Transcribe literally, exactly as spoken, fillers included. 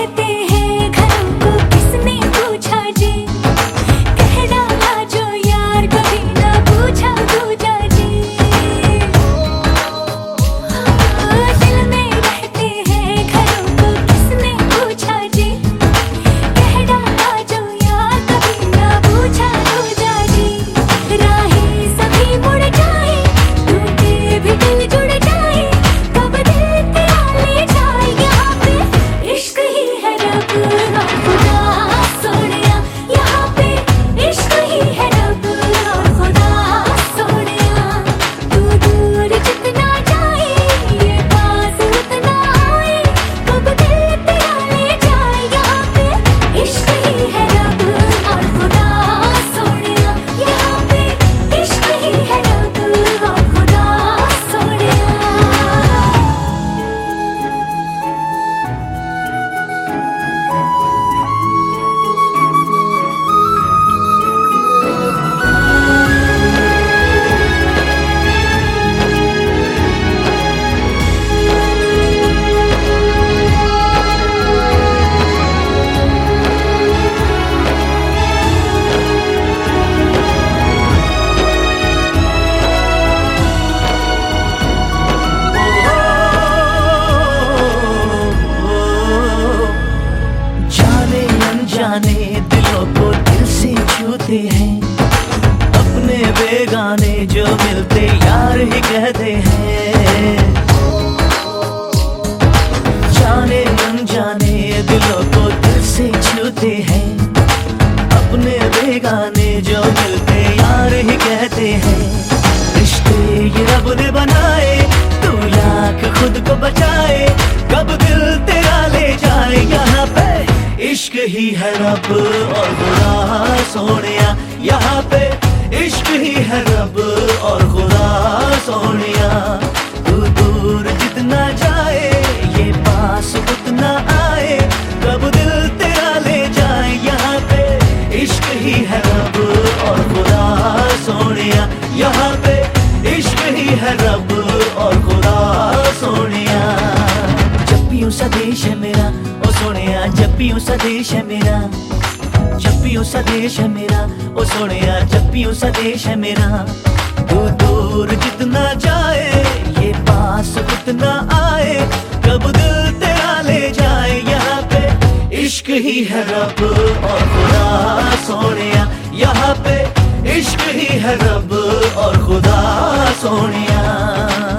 जाने दिलों को दिल से छूते हैं, अपने बेगाने जो मिलते यार ही कहते हैं। जाने अनजाने दिलों को दिल से छूते हैं, अपने बेगाने जो मिलते यार ही कहते हैं। रिश्ते ये रब ने बनाए, तू लाख खुद को बचाए, कब दिल तेरा ले जाए यहाँ पे। इश्क ही है रब और खुदा सोनिया, यहाँ पे इश्क ही है रब और खुदा सोनिया। तू दूर जितना जाए ये पास उतना आए, कब दिल तेरा ले जाए यहाँ पे। इश्क ही है रब और खुदा सोनिया, यहाँ पे इश्क ही है रब और खुदा सोनिया। जब भी सा देश है मेरा ओ सोनिया, जब भी सा देश है मेरा, जब भी सा देश है मेरा ओ सोनिया, जब भी सा देश है मेरा। तू दूर जितना जाए ये पास उतना आए, कब दिल तेरा ले जाए यहाँ पे। इश्क ही है रब और खुदा सोनिया, यहाँ पे इश्क ही है रब और खुदा सोनिया।